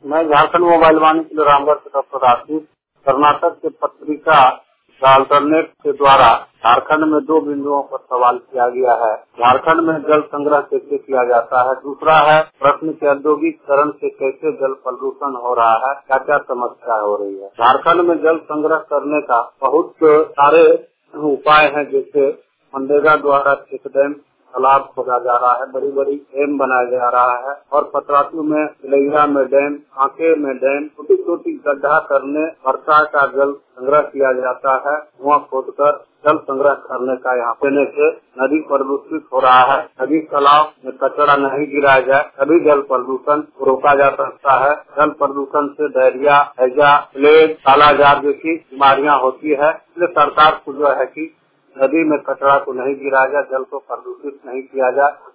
मैं झारखंड मोबाइल वाणी के लिए रामगढ़ से डॉक्टर आशीष। कर्नाटक के पत्रिका अल्टरनेट के द्वारा झारखंड में 2 बिंदुओं पर सवाल किया गया है। झारखंड में जल संग्रह कैसे किया जाता है। दूसरा है प्रश्न के औद्योगिकरण से कैसे जल प्रदूषण हो रहा है, क्या क्या समस्या हो रही है। झारखंड में जल संग्रह करने का बहुत सारे उपाय हैं, जैसे मनरेगा द्वारा चेक डैम तालाब खोदा जा रहा है, बड़ी बड़ी डैम बनाया जा रहा है और पतरातू में, तिलैया में डैम, आंके में डैम, छोटी छोटी गड्ढा करने वर्षा का जल संग्रह किया जाता है। कुआं खोदकर जल संग्रह करने का यहाँ देने से नदी प्रदूषित हो रहा है। नदी तालाब में कचरा नहीं गिराया जाए तभी जल प्रदूषण रोका जा सकता है। जल प्रदूषण से डायरिया, हैजा, प्लेग, कालाजार जैसी बीमारियां होती है। इसलिए सरकार को जो है कि नदी में कचरा को नहीं गिराया जाए, जल को प्रदूषित नहीं किया जाए।